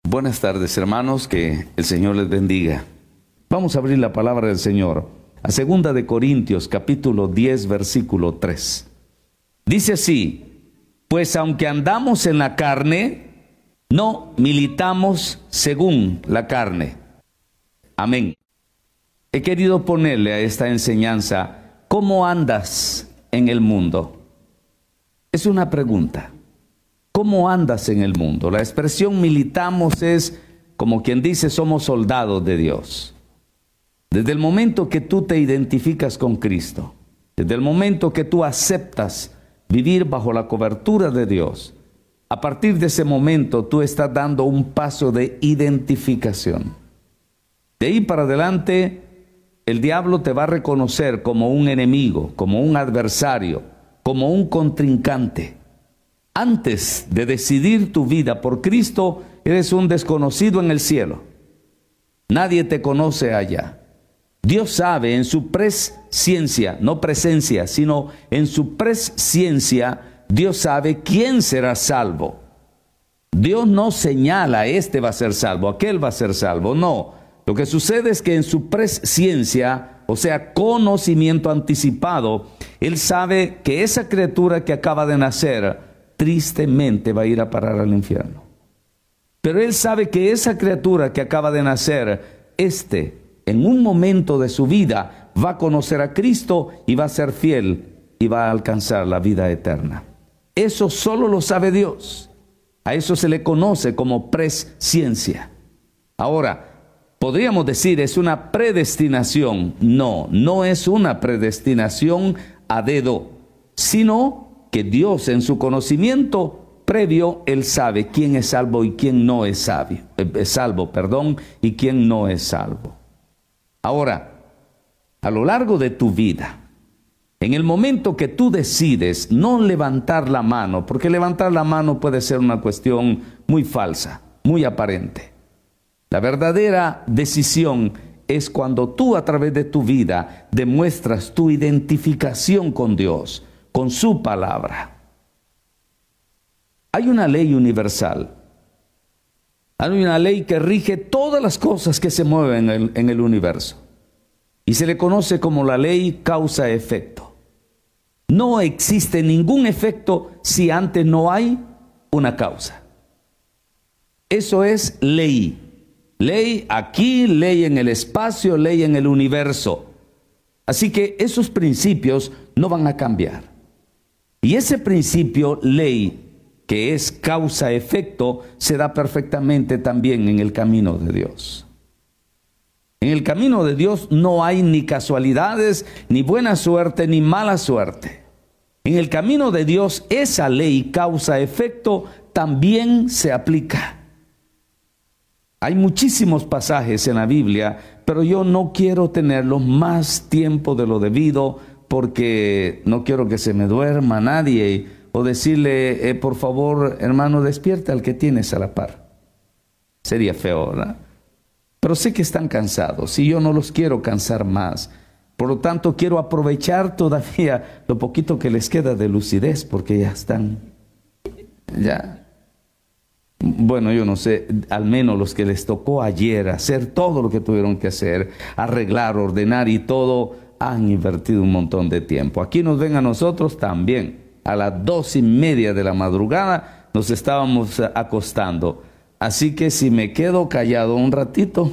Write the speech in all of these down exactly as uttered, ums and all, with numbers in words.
Buenas tardes, hermanos, que el Señor les bendiga. Vamos a abrir la palabra del Señor a segunda de Corintios, capítulo diez, versículo tres. Dice así: pues aunque andamos en la carne, no militamos según la carne. Amén. He querido ponerle a esta enseñanza: ¿cómo andas en el mundo? Es una pregunta. ¿Cómo andas en el mundo? La expresión militamos es como quien dice: somos soldados de Dios. Desde el momento que tú te identificas con Cristo, desde el momento que tú aceptas vivir bajo la cobertura de Dios, a partir de ese momento tú estás dando un paso de identificación. De ahí para adelante, el diablo te va a reconocer como un enemigo, como un adversario, como un contrincante. Antes de decidir tu vida por Cristo, eres un desconocido en el cielo. Nadie te conoce allá. Dios sabe en su presciencia, no presencia, sino en su presciencia, Dios sabe quién será salvo. Dios no señala: este va a ser salvo, aquel va a ser salvo. No, lo que sucede es que en su presciencia, o sea, conocimiento anticipado, Él sabe que esa criatura que acaba de nacer tristemente va a ir a parar al infierno. Pero Él sabe que esa criatura que acaba de nacer, este, en un momento de su vida, va a conocer a Cristo y va a ser fiel y va a alcanzar la vida eterna. Eso solo lo sabe Dios. A eso se le conoce como presciencia. Ahora, podríamos decir, ¿es una predestinación? No, no es una predestinación a dedo, sino que Dios, en su conocimiento previo, Él sabe quién es salvo y quién no es salvo, es salvo, perdón, y quién no es salvo. Ahora, a lo largo de tu vida, en el momento que tú decides no levantar la mano, porque levantar la mano puede ser una cuestión muy falsa, muy aparente. La verdadera decisión es cuando tú, a través de tu vida, demuestras tu identificación con Dios, con su palabra. Hay una ley universal. Hay una ley que rige todas las cosas que se mueven en el, en el universo. Y se le conoce como la ley causa-efecto. No existe ningún efecto si antes no hay una causa. Eso es ley. Ley aquí, ley en el espacio, ley en el universo. Así que esos principios no van a cambiar. Y ese principio, ley, que es causa-efecto, se da perfectamente también en el camino de Dios. En el camino de Dios no hay ni casualidades, ni buena suerte, ni mala suerte. En el camino de Dios, esa ley causa-efecto también se aplica. Hay muchísimos pasajes en la Biblia, pero yo no quiero tenerlos más tiempo de lo debido, porque no quiero que se me duerma nadie, o decirle, eh, por favor, hermano, despierta al que tienes a la par. Sería feo, ¿verdad? Pero sé que están cansados y yo no los quiero cansar más. Por lo tanto, quiero aprovechar todavía lo poquito que les queda de lucidez, porque ya están, ya. Bueno, yo no sé, al menos los que les tocó ayer hacer todo lo que tuvieron que hacer, arreglar, ordenar y todo, han invertido un montón de tiempo. Aquí nos ven a nosotros también. A las dos y media de la madrugada nos estábamos acostando. Así que si me quedo callado un ratito,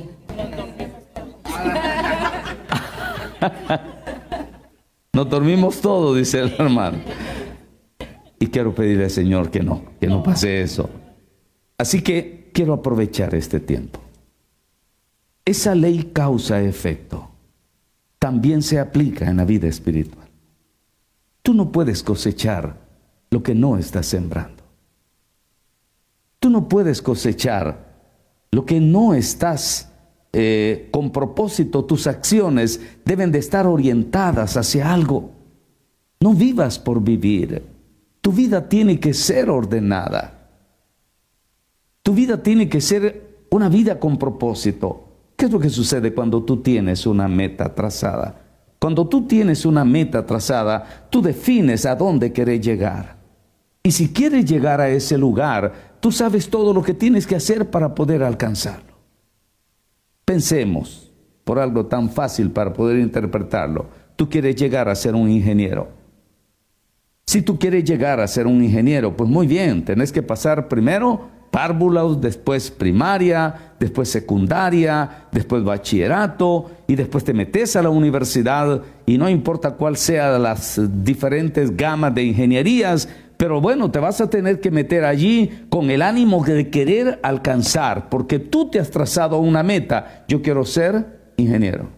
nos dormimos todos, dice el hermano. Y quiero pedirle al Señor que no, que no pase eso. Así que quiero aprovechar este tiempo. Esa ley causa-efecto también se aplica en la vida espiritual. Tú no puedes cosechar lo que no estás sembrando. Tú no puedes cosechar lo que no estás eh, con propósito. Tus acciones deben de estar orientadas hacia algo. No vivas por vivir. Tu vida tiene que ser ordenada. Tu vida tiene que ser una vida con propósito. ¿Qué es lo que sucede cuando tú tienes una meta trazada? Cuando tú tienes una meta trazada, tú defines a dónde querés llegar. Y si quieres llegar a ese lugar, tú sabes todo lo que tienes que hacer para poder alcanzarlo. Pensemos, por algo tan fácil para poder interpretarlo. Tú quieres llegar a ser un ingeniero. Si tú quieres llegar a ser un ingeniero, pues muy bien, tenés que pasar primero párvulos, después primaria, después secundaria, después bachillerato, y después te metes a la universidad, y no importa cuál sean las diferentes gamas de ingenierías, pero bueno, te vas a tener que meter allí con el ánimo de querer alcanzar, porque tú te has trazado una meta. Yo quiero ser ingeniero.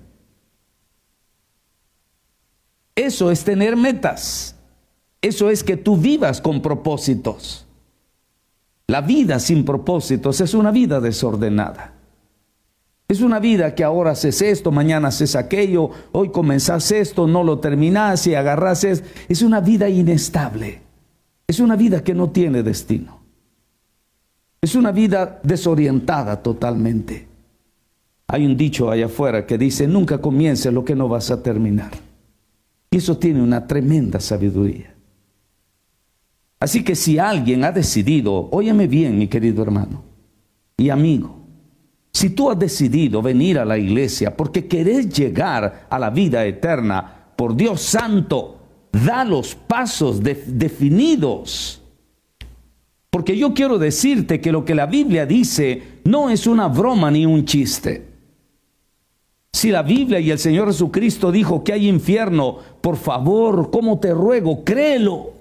Eso es tener metas. Eso es que tú vivas con propósitos. La vida sin propósitos es una vida desordenada. Es una vida que ahora haces esto, mañana haces aquello, hoy comenzás esto, no lo terminás y agarrás esto. Es una vida inestable. Es una vida que no tiene destino. Es una vida desorientada totalmente. Hay un dicho allá afuera que dice: nunca comiences lo que no vas a terminar. Y eso tiene una tremenda sabiduría. Así que si alguien ha decidido, óyeme bien, mi querido hermano y amigo, si tú has decidido venir a la iglesia porque querés llegar a la vida eterna, por Dios santo, da los pasos de, definidos. Porque yo quiero decirte que lo que la Biblia dice no es una broma ni un chiste. Si la Biblia y el Señor Jesucristo dijo que hay infierno, por favor, ¿cómo te ruego? Créelo.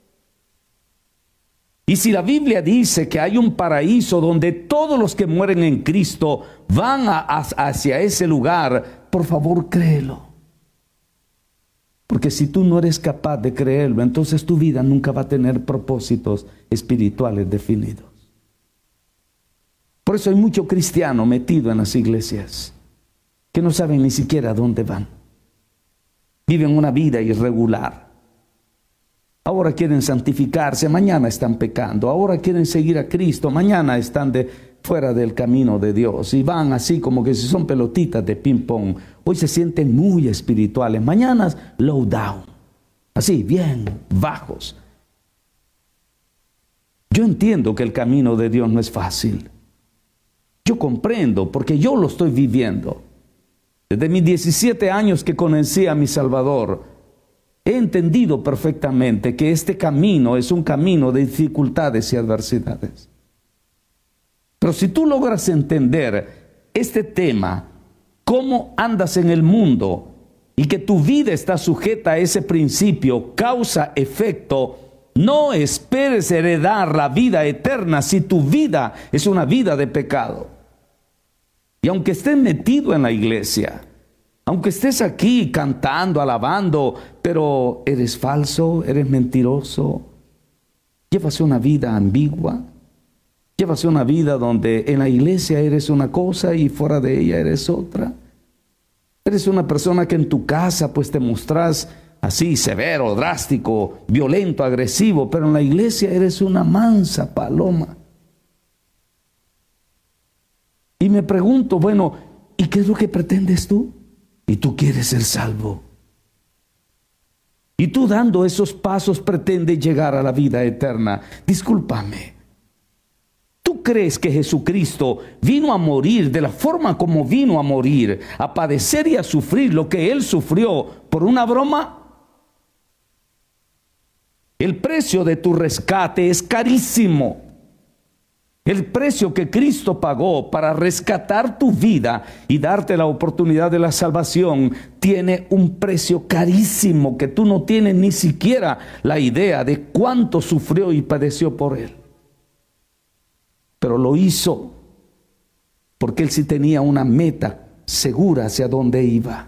Y si la Biblia dice que hay un paraíso donde todos los que mueren en Cristo van a, a, hacia ese lugar, por favor, créelo. Porque si tú no eres capaz de creerlo, entonces tu vida nunca va a tener propósitos espirituales definidos. Por eso hay mucho cristiano metido en las iglesias que no saben ni siquiera a dónde van. Viven una vida irregular. Ahora quieren santificarse, mañana están pecando. Ahora quieren seguir a Cristo, mañana están de, fuera del camino de Dios. Y van así como que si son pelotitas de ping pong. Hoy se sienten muy espirituales, mañana low down. Así, bien bajos. Yo entiendo que el camino de Dios no es fácil. Yo comprendo porque yo lo estoy viviendo. Desde mis diecisiete años que conocí a mi Salvador, he entendido perfectamente que este camino es un camino de dificultades y adversidades. Pero si tú logras entender este tema, cómo andas en el mundo y que tu vida está sujeta a ese principio, causa-efecto, no esperes heredar la vida eterna si tu vida es una vida de pecado. Y aunque estés metido en la iglesia, aunque estés aquí cantando, alabando, pero eres falso, eres mentiroso, llevas una vida ambigua, llevas una vida donde en la iglesia eres una cosa y fuera de ella eres otra. Eres una persona que en tu casa pues te mostrás así severo, drástico, violento, agresivo, pero en la iglesia eres una mansa paloma. Y me pregunto, bueno, ¿y qué es lo que pretendes tú? Y tú quieres ser salvo. Y tú dando esos pasos pretendes llegar a la vida eterna. Discúlpame. ¿Tú crees que Jesucristo vino a morir de la forma como vino a morir, a padecer y a sufrir lo que Él sufrió por una broma? El precio de tu rescate es carísimo. El precio que Cristo pagó para rescatar tu vida y darte la oportunidad de la salvación tiene un precio carísimo que tú no tienes ni siquiera la idea de cuánto sufrió y padeció por Él. Pero lo hizo porque Él sí tenía una meta segura hacia dónde iba.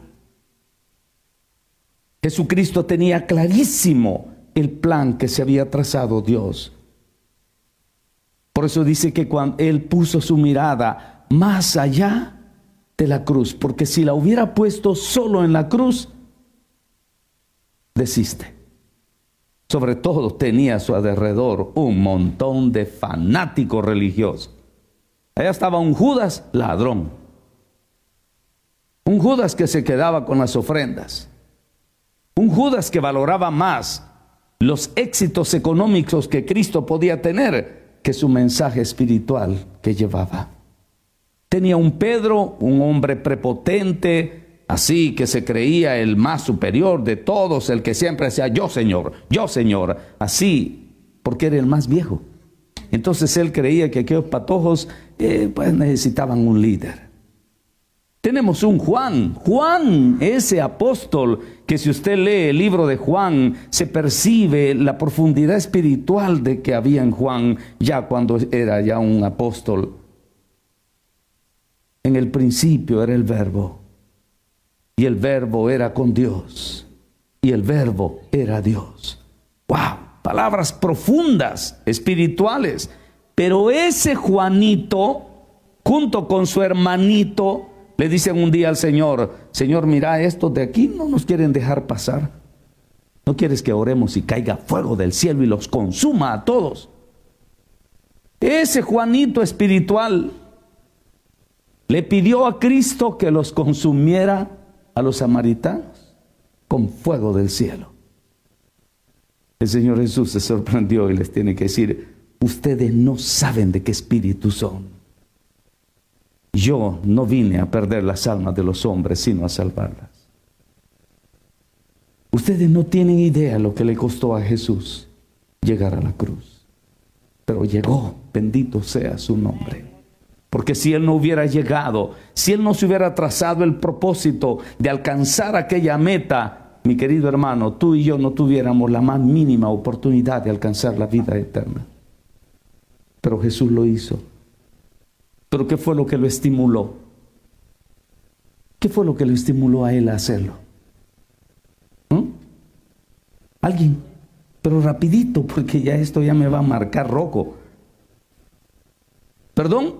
Jesucristo tenía clarísimo el plan que se había trazado Dios. Por eso dice que cuando Él puso su mirada más allá de la cruz, porque si la hubiera puesto solo en la cruz, desiste. Sobre todo tenía a su alrededor un montón de fanáticos religiosos. Allá estaba un Judas ladrón. Un Judas que se quedaba con las ofrendas. Un Judas que valoraba más los éxitos económicos que Cristo podía tener que su mensaje espiritual que llevaba. Tenía un Pedro, un hombre prepotente, así que se creía el más superior de todos, el que siempre decía yo Señor, yo Señor, así, porque era el más viejo. Entonces él creía que aquellos patojos eh, pues necesitaban un líder. Tenemos un Juan, Juan, ese apóstol que si usted lee el libro de Juan, se percibe la profundidad espiritual de que había en Juan ya cuando era ya un apóstol. En el principio era el Verbo, y el Verbo era con Dios, y el Verbo era Dios. ¡Wow! Palabras profundas, espirituales. Pero ese Juanito, junto con su hermanito, le dicen un día al Señor: Señor, mira, estos de aquí no nos quieren dejar pasar. ¿No quieres que oremos y caiga fuego del cielo y los consuma a todos? Ese Juanito espiritual le pidió a Cristo que los consumiera a los samaritanos con fuego del cielo. El Señor Jesús se sorprendió y les tiene que decir: ustedes no saben de qué espíritu son. Yo no vine a perder las almas de los hombres, sino a salvarlas. Ustedes no tienen idea lo que le costó a Jesús llegar a la cruz. Pero llegó, bendito sea su nombre. Porque si Él no hubiera llegado, si Él no se hubiera trazado el propósito de alcanzar aquella meta, mi querido hermano, tú y yo no tuviéramos la más mínima oportunidad de alcanzar la vida eterna. Pero Jesús lo hizo. ¿Pero qué fue lo que lo estimuló? ¿Qué fue lo que lo estimuló a Él a hacerlo? ¿Mm? ¿Alguien? Pero rapidito, porque ya esto ya me va a marcar rojo. ¿Perdón?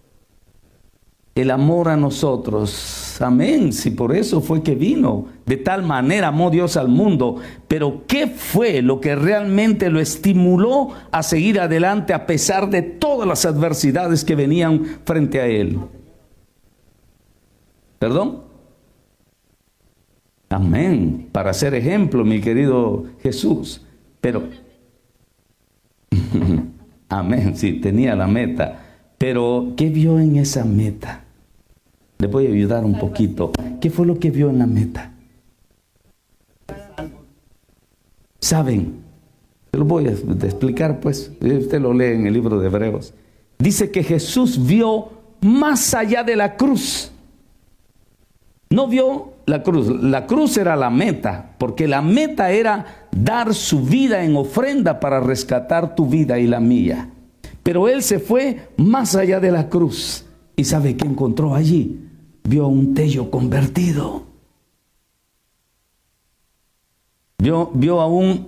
El amor a nosotros. Amén. Si por eso fue que vino. De tal manera amó Dios al mundo. Pero ¿qué fue lo que realmente lo estimuló a seguir adelante a pesar de todas las adversidades que venían frente a Él? ¿Perdón? Amén. Para ser ejemplo, mi querido Jesús. Pero, amén, sí, tenía la meta. Pero, ¿qué vio en esa meta? Le voy a ayudar un poquito. ¿Qué fue lo que vio en la meta? ¿Saben? Se lo voy a explicar, pues. Usted lo lee en el libro de Hebreos. Dice que Jesús vio más allá de la cruz. No vio la cruz. La cruz era la meta, porque la meta era dar su vida en ofrenda para rescatar tu vida y la mía. Pero Él se fue más allá de la cruz. ¿Y sabe qué encontró allí? Vio un tello convertido. Vio, vio a un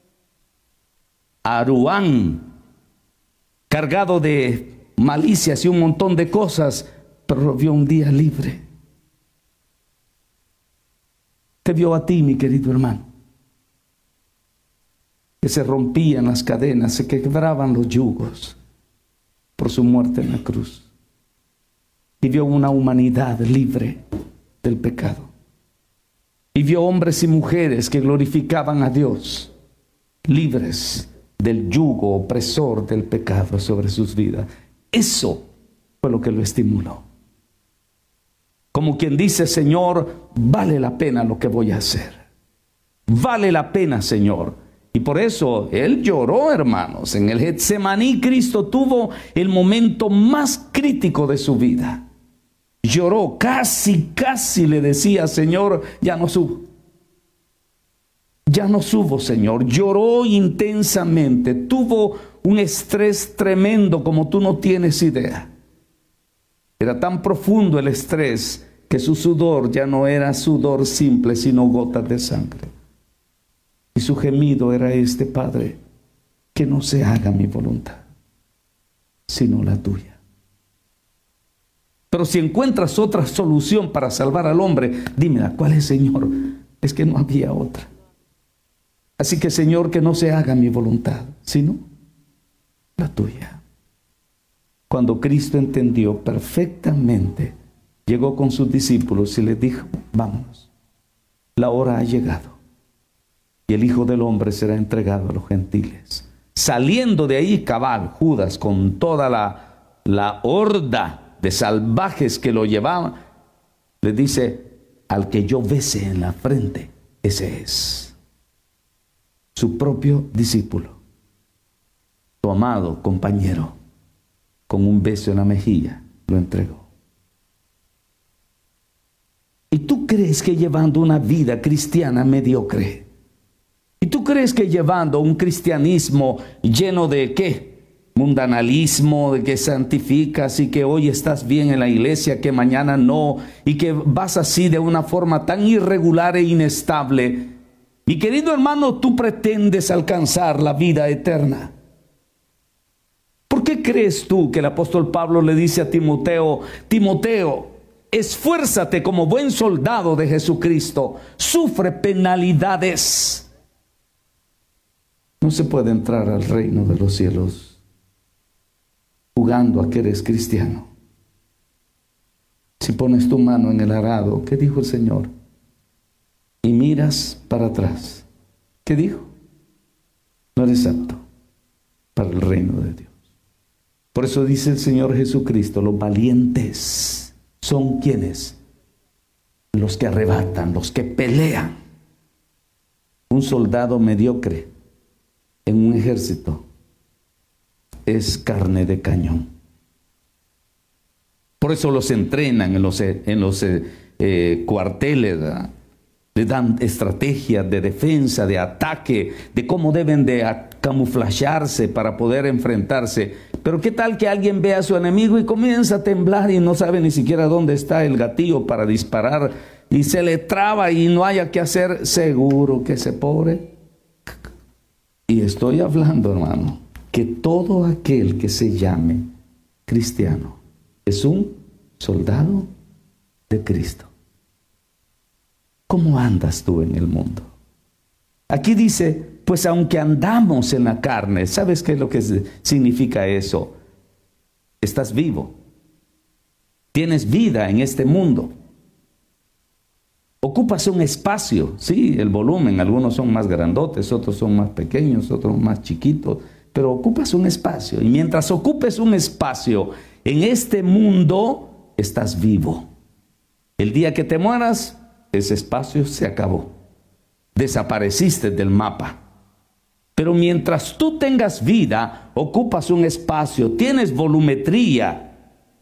Aruán cargado de malicias y un montón de cosas, pero lo vio un día libre. Te vio a ti, mi querido hermano, que se rompían las cadenas, se quebraban los yugos por su muerte en la cruz. Y vio una humanidad libre del pecado. Y vio hombres y mujeres que glorificaban a Dios, libres del yugo opresor del pecado sobre sus vidas. Eso fue lo que lo estimuló. Como quien dice: Señor, vale la pena lo que voy a hacer. Vale la pena, Señor. Y por eso Él lloró, hermanos. En el Getsemaní, Cristo tuvo el momento más crítico de su vida. Lloró, casi, casi le decía: Señor, ya no subo. Ya no subo, Señor. Lloró intensamente. Tuvo un estrés tremendo como tú no tienes idea. Era tan profundo el estrés que su sudor ya no era sudor simple, sino gotas de sangre. Y su gemido era este: Padre, que no se haga mi voluntad, sino la tuya. Pero si encuentras otra solución para salvar al hombre, dímela, ¿cuál es, Señor? Es que no había otra. Así que, Señor, que no se haga mi voluntad, sino la tuya. Cuando Cristo entendió perfectamente, llegó con sus discípulos y les dijo: vámonos, la hora ha llegado. y el Hijo del Hombre será entregado a los gentiles. Saliendo de ahí, cabal, Judas, con toda la, la horda de salvajes que lo llevaban, le dice: al que yo bese en la frente, ese es. Su propio discípulo, su amado compañero, con un beso en la mejilla, lo entregó. ¿Y tú crees que llevando una vida cristiana mediocre? ¿Y tú crees que llevando un cristianismo lleno de qué? Mundanalismo, de que santificas y que hoy estás bien en la iglesia, que mañana no, y que vas así de una forma tan irregular e inestable? Mi querido hermano, tú pretendes alcanzar la vida eterna. ¿Por qué crees tú que el apóstol Pablo le dice a Timoteo: Timoteo, esfuérzate como buen soldado de Jesucristo, sufre penalidades? No se puede entrar al reino de los cielos jugando a que eres cristiano. Si pones tu mano en el arado, ¿qué dijo el Señor? Y miras para atrás, ¿qué dijo? No eres apto para el reino de Dios. Por eso dice el Señor Jesucristo: los valientes son quienes, los que arrebatan, los que pelean. Un soldado mediocre en un ejército es carne de cañón. Por eso los entrenan en los, en los eh, cuarteles, ¿verdad? Le dan estrategias de defensa, de ataque, de cómo deben de camuflajearse para poder enfrentarse. Pero qué tal que alguien ve a su enemigo y comienza a temblar y no sabe ni siquiera dónde está el gatillo para disparar, y se le traba y no haya que hacer. Seguro que ese pobre. Y estoy hablando, hermano, que todo aquel que se llame cristiano es un soldado de Cristo. ¿Cómo andas tú en el mundo? Aquí dice: pues aunque andamos en la carne. ¿Sabes qué es lo que significa eso? Estás vivo. Tienes vida en este mundo. Ocupas un espacio, sí, el volumen, algunos son más grandotes, otros son más pequeños, otros más chiquitos, pero ocupas un espacio. Y mientras ocupes un espacio en este mundo, estás vivo. El día que te mueras, ese espacio se acabó. Desapareciste del mapa. Pero mientras tú tengas vida, ocupas un espacio, tienes volumetría.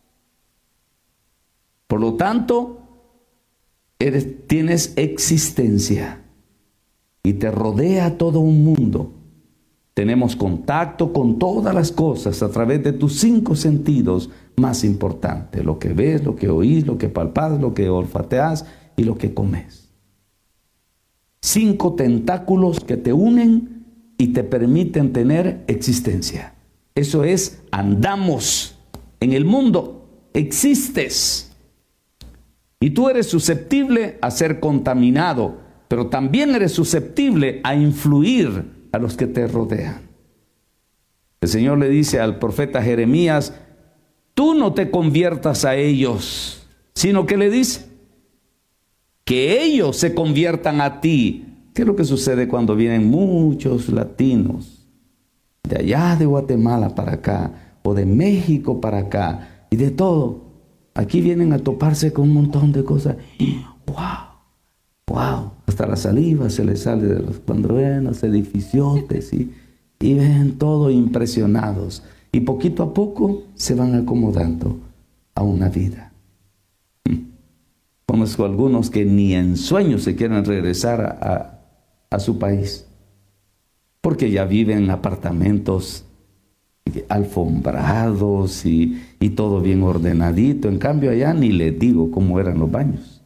Por lo tanto, eres, tienes existencia y te rodea todo un mundo. Tenemos contacto con todas las cosas a través de tus cinco sentidos más importantes: lo que ves, lo que oís, lo que palpas, lo que olfateas y lo que comes. Cinco tentáculos que te unen y te permiten tener existencia. Eso es, andamos en el mundo, existes. Y tú eres susceptible a ser contaminado, pero también eres susceptible a influir a los que te rodean. El Señor le dice al profeta Jeremías: tú no te conviertas a ellos, sino que le dice que ellos se conviertan a ti. ¿Qué es lo que sucede cuando vienen muchos latinos de allá de Guatemala para acá, o de México para acá, y de todo? Aquí vienen a toparse con un montón de cosas. ¡Wow! ¡Wow! Hasta la saliva se les sale de los cuando ven los edificiotes y, y ven todo impresionados. Y poquito a poco se van acomodando a una vida. Conozco algunos que ni en sueños se quieren regresar a, a, a su país, porque ya viven en apartamentos alfombrados y, y todo bien ordenadito. En cambio allá ni les digo cómo eran los baños.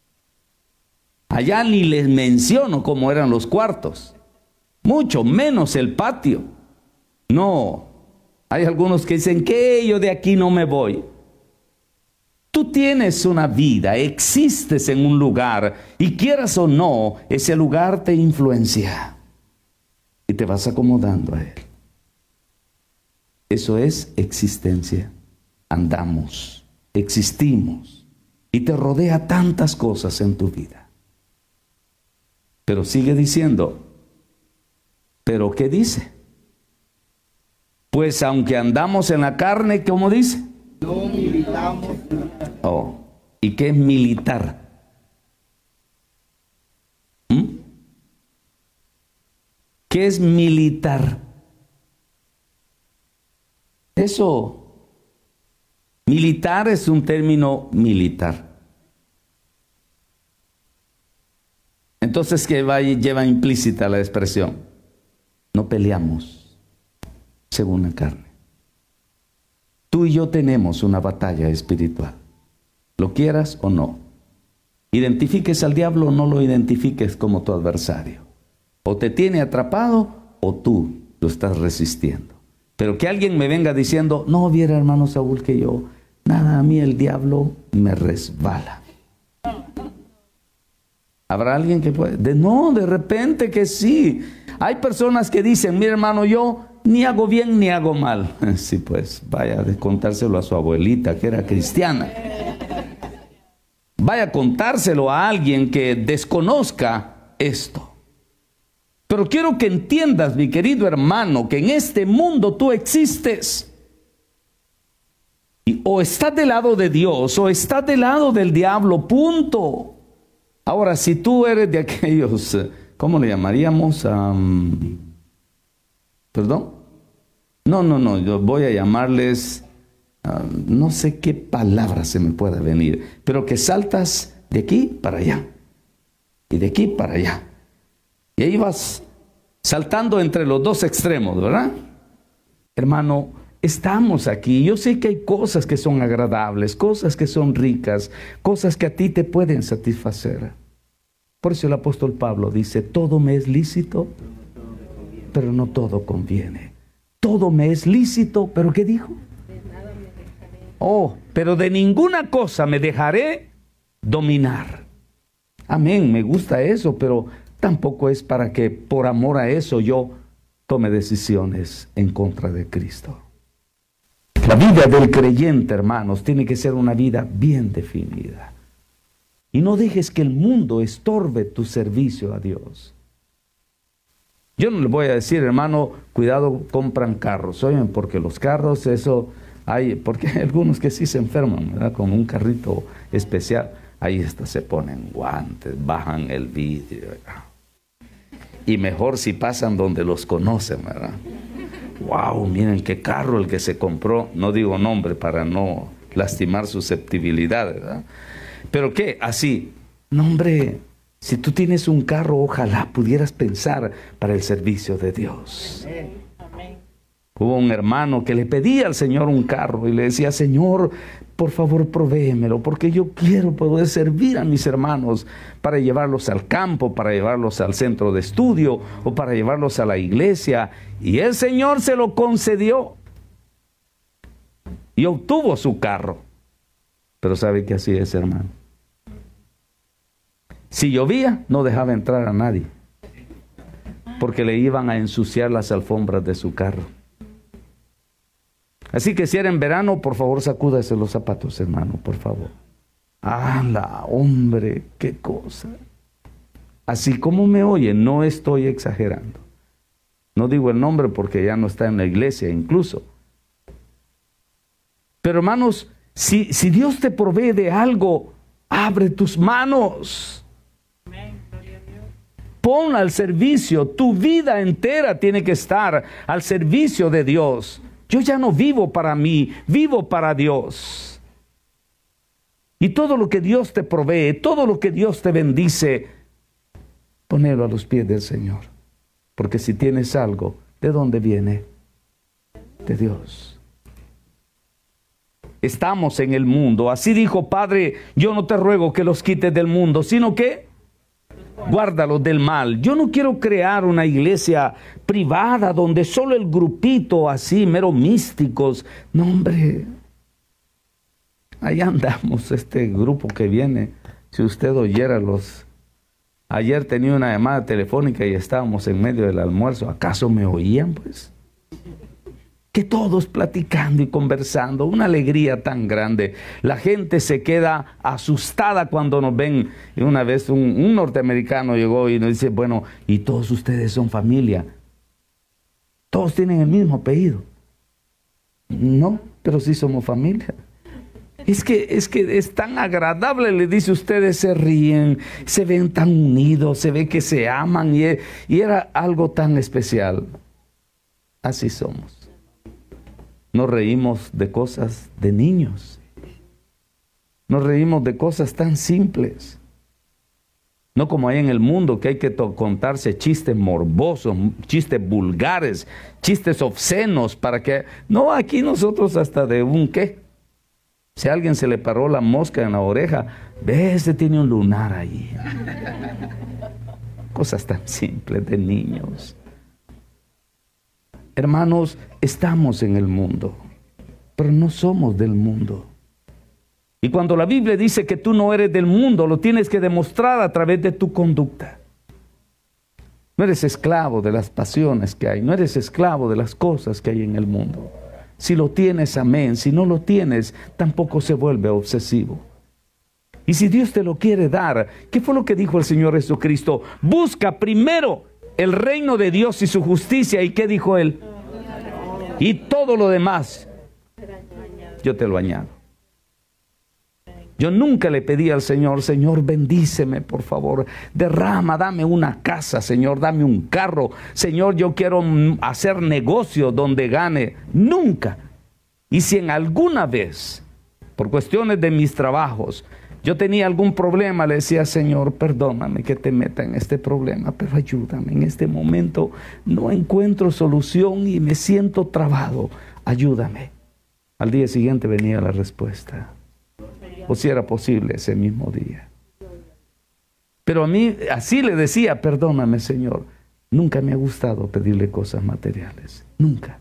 Allá ni les menciono cómo eran los cuartos, mucho menos el patio. No, hay algunos que dicen que yo de aquí no me voy. Tú tienes una vida, existes en un lugar, y quieras o no, ese lugar te influencia y te vas acomodando a él. Eso es existencia. Andamos, existimos, y te rodea tantas cosas en tu vida. Pero sigue diciendo: Pero ¿qué dice? Pues aunque andamos en la carne, ¿cómo dice? No militamos. Oh, ¿y qué es militar? ¿Mm? ¿Qué es militar? Eso, militar es un término militar. Entonces, ¿qué va, lleva implícita la expresión? No peleamos según la carne. Tú y yo tenemos una batalla espiritual, lo quieras o no. Identifiques al diablo o no lo identifiques como tu adversario. O te tiene atrapado o tú lo estás resistiendo. Pero que alguien me venga diciendo, no viera hermano Saúl que yo, nada, a mí el diablo me resbala. ¿Habrá alguien que puede? De, no, de repente que sí. Hay personas que dicen, mira hermano, yo ni hago bien ni hago mal. Sí, pues vaya a contárselo a su abuelita que era cristiana. Vaya a contárselo a alguien que desconozca esto. Pero quiero que entiendas, mi querido hermano, que en este mundo tú existes. Y o estás del lado de Dios o estás del lado del diablo, punto. Ahora, si tú eres de aquellos, ¿cómo le llamaríamos? Um, ¿Perdón? No, no, no, yo voy a llamarles, uh, no sé qué palabra se me pueda venir, pero que saltas de aquí para allá y de aquí para allá. Y ahí vas saltando entre los dos extremos, ¿verdad? Hermano, estamos aquí. Yo sé que hay cosas que son agradables, cosas que son ricas, cosas que a ti te pueden satisfacer. Por eso el apóstol Pablo dice, todo me es lícito, pero no todo conviene. Todo me es lícito, pero ¿qué dijo? Oh, pero de ninguna cosa me dejaré dominar. Amén, me gusta eso, pero tampoco es para que por amor a eso yo tome decisiones en contra de Cristo. La vida del creyente, hermanos, tiene que ser una vida bien definida. Y no dejes que el mundo estorbe tu servicio a Dios. Yo no le voy a decir, hermano, cuidado, compran carros. Oigan, porque los carros, eso hay, porque hay algunos que sí se enferman, ¿verdad? Con un carrito especial. Ahí está, se ponen guantes, bajan el vidrio, ¿verdad? Y mejor si pasan donde los conocen, ¿verdad? Wow, miren qué carro el que se compró. No digo nombre para no lastimar susceptibilidad, ¿verdad? Pero qué, así, no hombre, si tú tienes un carro, ojalá pudieras pensar para el servicio de Dios. Amén. Hubo un hermano que le pedía al Señor un carro y le decía, Señor, por favor provéemelo, porque yo quiero poder servir a mis hermanos para llevarlos al campo, para llevarlos al centro de estudio o para llevarlos a la iglesia. Y el Señor se lo concedió y obtuvo su carro. Pero ¿sabe qué así es, hermano? Si llovía, no dejaba entrar a nadie, porque le iban a ensuciar las alfombras de su carro. Así que si era en verano, por favor, sacúdase los zapatos, hermano, por favor. ¡Hala, hombre! ¡Qué cosa! Así como me oyen, no estoy exagerando. No digo el nombre porque ya no está en la iglesia, incluso. Pero hermanos, si, si Dios te provee de algo, abre tus manos. Ponla al servicio. Tu vida entera tiene que estar al servicio de Dios. Yo ya no vivo para mí, vivo para Dios. Y todo lo que Dios te provee, todo lo que Dios te bendice, ponelo a los pies del Señor. Porque si tienes algo, ¿de dónde viene? De Dios. Estamos en el mundo. Así dijo, Padre, yo no te ruego que los quites del mundo, sino que guárdalos del mal. Yo no quiero crear una iglesia privada donde solo el grupito así, mero místicos. No, hombre. Ahí andamos, este grupo que viene. Si usted oyera los... Ayer tenía una llamada telefónica y estábamos en medio del almuerzo. ¿Acaso me oían, pues? Que todos platicando y conversando, una alegría tan grande. La gente se queda asustada cuando nos ven. Y una vez un, un norteamericano llegó y nos dice, bueno, ¿y todos ustedes son familia? Todos tienen el mismo apellido. No, pero sí somos familia. Es que, es que es tan agradable, le dice, ustedes se ríen, se ven tan unidos, se ve que se aman y, y era algo tan especial. Así somos. Nos reímos de cosas de niños. Nos reímos de cosas tan simples. No como hay en el mundo que hay que contarse chistes morbosos, chistes vulgares, chistes obscenos para que... No, aquí nosotros hasta de un qué. Si a alguien se le paró la mosca en la oreja, ve, ese tiene un lunar ahí. Cosas tan simples de niños. Hermanos, estamos en el mundo, pero no somos del mundo. Y cuando la Biblia dice que tú no eres del mundo, lo tienes que demostrar a través de tu conducta. No eres esclavo de las pasiones que hay, no eres esclavo de las cosas que hay en el mundo. Si lo tienes, amén. Si no lo tienes, tampoco se vuelve obsesivo. Y si Dios te lo quiere dar, ¿qué fue lo que dijo el Señor Jesucristo? Busca primero el reino de Dios y su justicia. ¿Y qué dijo Él? Y todo lo demás, yo te lo añado. Yo nunca le pedí al Señor, Señor, bendíceme, por favor. Derrama, dame una casa, Señor, dame un carro. Señor, yo quiero hacer negocio donde gane. Nunca. Y si en alguna vez, por cuestiones de mis trabajos, yo tenía algún problema, le decía, Señor, perdóname que te meta en este problema, pero ayúdame. En este momento no encuentro solución y me siento trabado. Ayúdame. Al día siguiente venía la respuesta. O si era posible ese mismo día. Pero a mí así le decía, perdóname, Señor. Nunca me ha gustado pedirle cosas materiales. Nunca.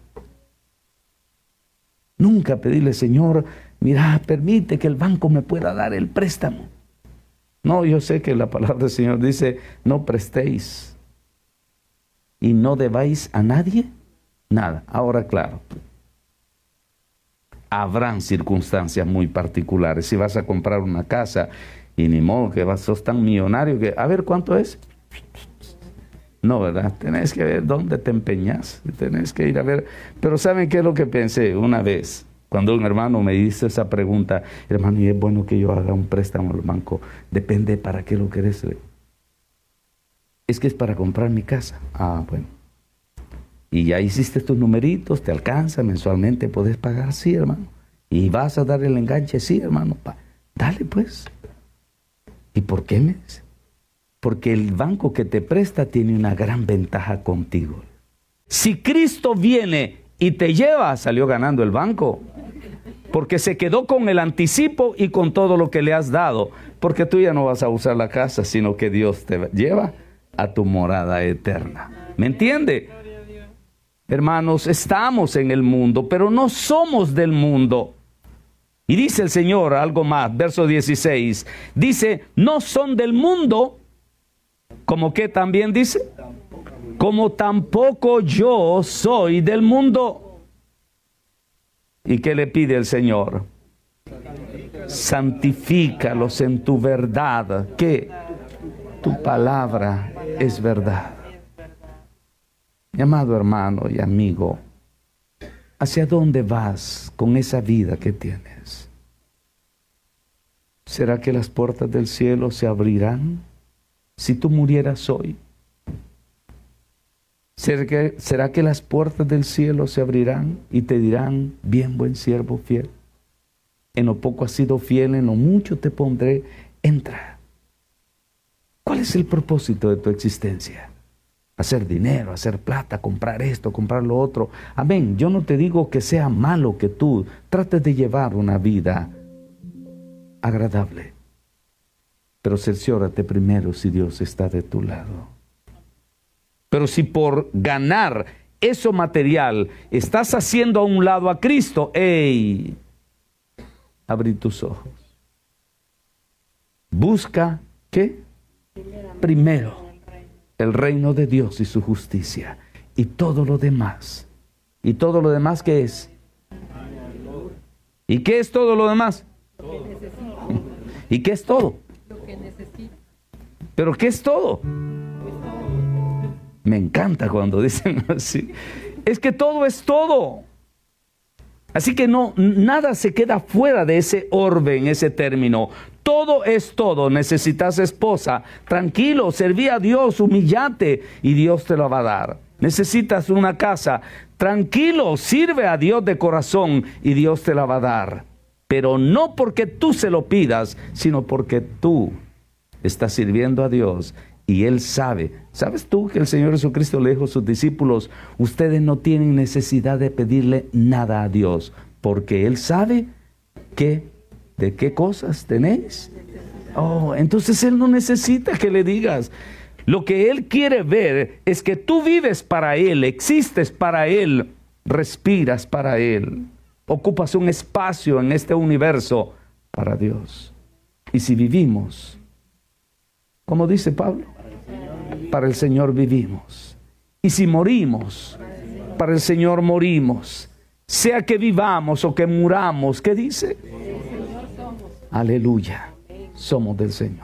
Nunca pedirle, Señor, mira, permite que el banco me pueda dar el préstamo. No, yo sé que la palabra del Señor dice, no prestéis y no debáis a nadie nada. Ahora, claro, habrán circunstancias muy particulares. Si vas a comprar una casa y ni modo que vas, sos tan millonario que, a ver, ¿cuánto es? No, ¿verdad? Tenés que ver dónde te empeñas. Tenés que ir a ver. Pero ¿saben qué es lo que pensé una vez? Cuando un hermano me hizo esa pregunta, hermano, ¿y es bueno que yo haga un préstamo al banco? Depende para qué lo querés. Es que es para comprar mi casa. Ah, bueno. Y ya hiciste tus numeritos, te alcanza mensualmente, puedes pagar, sí, hermano. Y vas a dar el enganche, sí, hermano. Pa, dale, pues. ¿Y por qué me dice? Porque el banco que te presta tiene una gran ventaja contigo. Si Cristo viene y te lleva, salió ganando el banco. Porque se quedó con el anticipo y con todo lo que le has dado. Porque tú ya no vas a usar la casa, sino que Dios te lleva a tu morada eterna. ¿Me entiende? Hermanos, estamos en el mundo, pero no somos del mundo. Y dice el Señor algo más, verso dieciséis. Dice, no son del mundo, como que también dice, como tampoco yo soy del mundo. ¿Y qué le pide el Señor? Santifícalos en tu verdad, que tu palabra es verdad. Mi amado hermano y amigo, ¿hacia dónde vas con esa vida que tienes? ¿Será que las puertas del cielo se abrirán si tú murieras hoy? ¿Será que, será que las puertas del cielo se abrirán y te dirán, bien, buen siervo fiel? En lo poco has sido fiel, en lo mucho te pondré, entra. ¿Cuál es el propósito de tu existencia? Hacer dinero, hacer plata, comprar esto, comprar lo otro. Amén. Yo no te digo que sea malo que tú trates de llevar una vida agradable. Pero cerciórate primero si Dios está de tu lado. Pero si por ganar eso material estás haciendo a un lado a Cristo, ¡ey! Abrí tus ojos. Busca, ¿qué? Primero el reino de Dios y su justicia, y todo lo demás. ¿Y todo lo demás qué es? ¿Y qué es todo lo demás? ¿Y qué es todo? Lo que necesito. ¿Pero qué es todo? Me encanta cuando dicen así. Es que todo es todo. Así que no, nada se queda fuera de ese orbe, en ese término. Todo es todo. Necesitas esposa. Tranquilo, serví a Dios, humillate y Dios te lo va a dar. Necesitas una casa. Tranquilo, sirve a Dios de corazón y Dios te la va a dar. Pero no porque tú se lo pidas, sino porque tú estás sirviendo a Dios y Él sabe. ¿Sabes tú que el Señor Jesucristo le dijo a sus discípulos, ustedes no tienen necesidad de pedirle nada a Dios, porque Él sabe que, de qué cosas tenéis? Oh, entonces Él no necesita que le digas. Lo que Él quiere ver es que tú vives para Él, existes para Él, respiras para Él, ocupas un espacio en este universo para Dios. Y si vivimos, como dice Pablo, para el Señor vivimos. Y si morimos, para el Señor morimos. Sea que vivamos o que muramos, ¿qué dice? Aleluya, somos del Señor.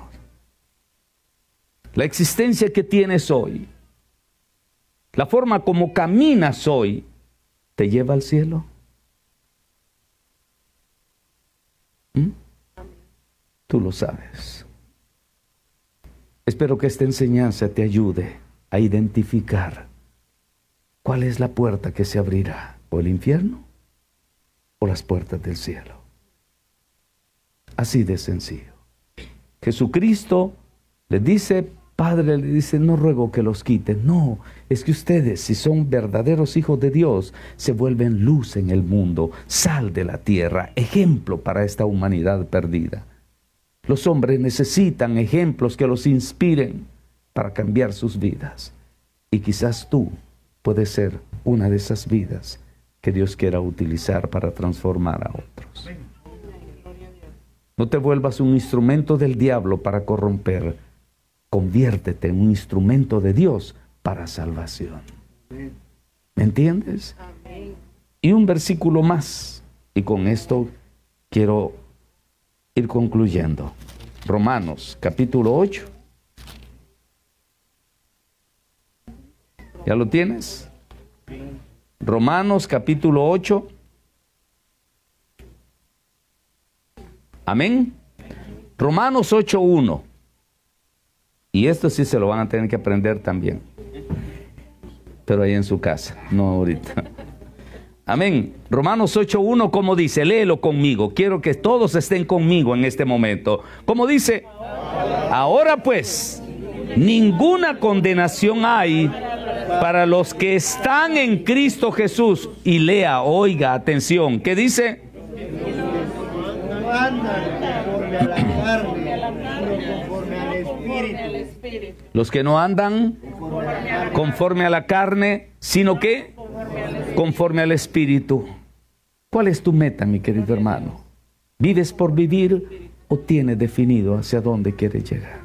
La existencia que tienes hoy, la forma como caminas hoy, ¿te lleva al cielo? ¿Mm? Tú lo sabes. Espero que esta enseñanza te ayude a identificar cuál es la puerta que se abrirá, o el infierno o las puertas del cielo. Así de sencillo. Jesucristo le dice, Padre, le dice, no ruego que los quiten. No, es que ustedes, si son verdaderos hijos de Dios, se vuelven luz en el mundo, sal de la tierra, ejemplo para esta humanidad perdida. Los hombres necesitan ejemplos que los inspiren para cambiar sus vidas. Y quizás tú puedes ser una de esas vidas que Dios quiera utilizar para transformar a otros. No te vuelvas un instrumento del diablo para corromper. Conviértete en un instrumento de Dios para salvación. ¿Me entiendes? Y un versículo más. Y con esto quiero ir concluyendo. Romanos, capítulo ocho. ¿Ya lo tienes? Romanos, capítulo ocho. Amén. Romanos ocho uno. Y esto sí se lo van a tener que aprender también. Pero ahí en su casa, no ahorita. Amén. Romanos ocho uno, como dice, léelo conmigo. Quiero que todos estén conmigo en este momento. Como dice, ahora pues, ninguna condenación hay para los que están en Cristo Jesús. Y lea, oiga, atención, ¿qué dice? Los que no andan conforme a la carne, sino que conforme al Espíritu. ¿Cuál es tu meta, mi querido hermano? ¿Vives por vivir o tienes definido hacia dónde quieres llegar?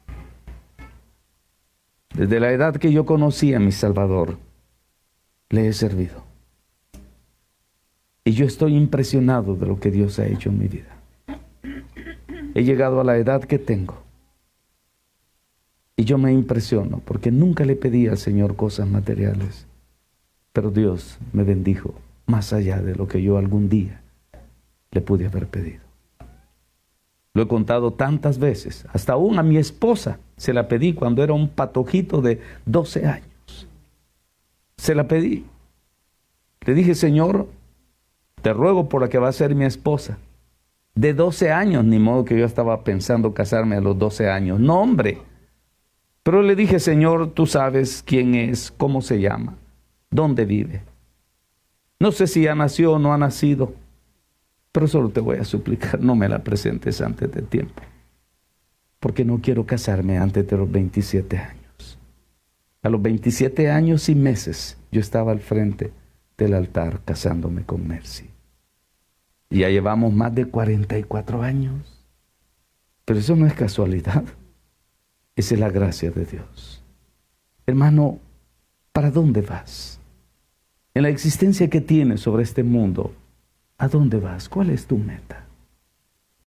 Desde la edad que yo conocí a mi Salvador, le he servido. Y yo estoy impresionado de lo que Dios ha hecho en mi vida. He llegado a la edad que tengo. Y yo me impresiono porque nunca le pedí al Señor cosas materiales. Pero Dios me bendijo más allá de lo que yo algún día le pude haber pedido. Lo he contado tantas veces. Hasta aún a mi esposa se la pedí cuando era un patojito de doce años. Se la pedí. Le dije, Señor, te ruego por la que va a ser mi esposa. De doce años, ni modo que yo estaba pensando casarme a los doce años. No, hombre. Pero le dije, Señor, tú sabes quién es, cómo se llama, dónde vive. No sé si ya nació o no ha nacido, pero solo te voy a suplicar, no me la presentes antes de tiempo, porque no quiero casarme antes de los veintisiete años. A los veintisiete años y meses, yo estaba al frente del altar casándome con Mercy. Y ya llevamos más de cuarenta y cuatro años. Pero eso no es casualidad. Esa es la gracia de Dios. Hermano, ¿para dónde vas? En la existencia que tienes sobre este mundo, ¿a dónde vas? ¿Cuál es tu meta?